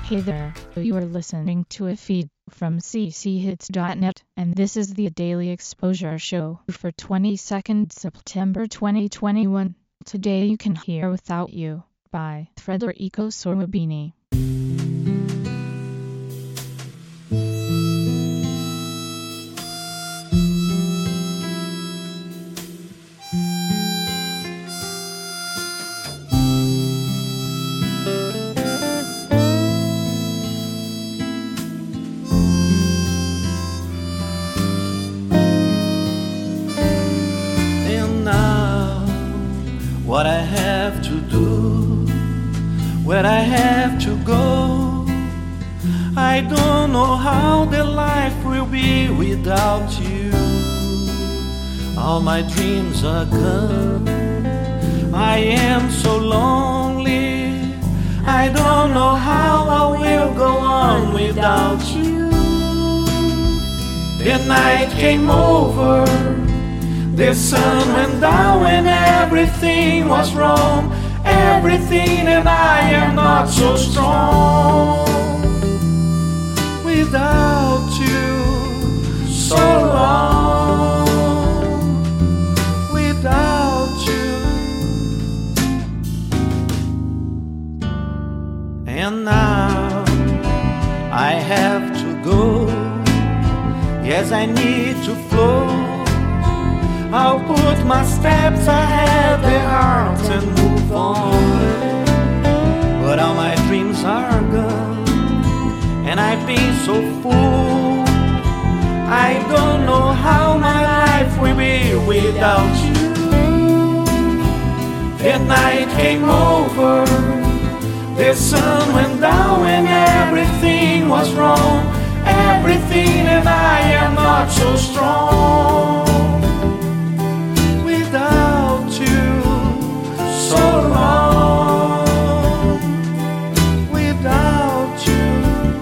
Hey there, you are listening to a feed from cchits.net, and this is the Daily Exposure Show for 22nd September 2021. Today you can hear Without You by Federico Sorwabini. What I have to do, where I have to go, I don't know how the life will be without you. All my dreams are gone, I am so lonely, I don't know how I will go on without you. The night came over, the sun went down and everything was wrong. Everything, and I am not so strong without you. So long without you. And now I have to go. Yes, I need to flow. I'll put my steps ahead the heart and move on. But all my dreams are gone, and I've been so full. I don't know how my life will be without you. The night came over, the sun went down and everything was wrong. Everything, and I am not so strong without you. So long without you.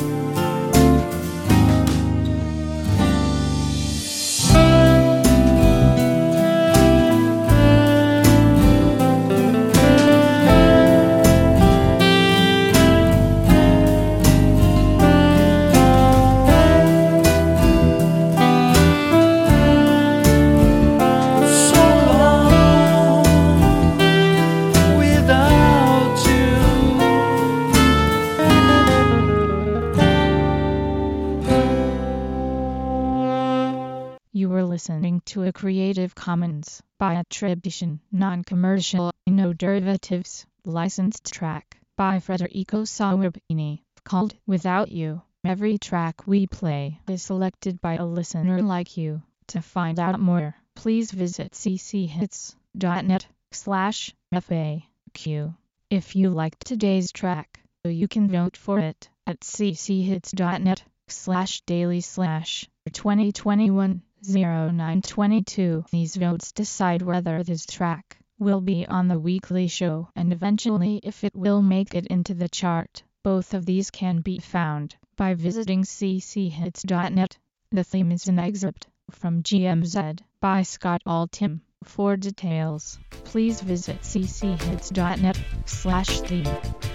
You were listening to a Creative Commons by attribution, non-commercial, no derivatives, licensed track by Federico Sorwabini, called Without You. Every track we play is selected by a listener like you. To find out more, please visit cchits.net/FAQ. If you liked today's track, you can vote for it at cchits.net/daily/2021-0922. These votes decide whether this track will be on the weekly show and eventually if it will make it into the chart. Both of these can be found by visiting cchits.net. The theme is an excerpt from GMZ by Scott Altham. For details, please visit cchits.net/theme.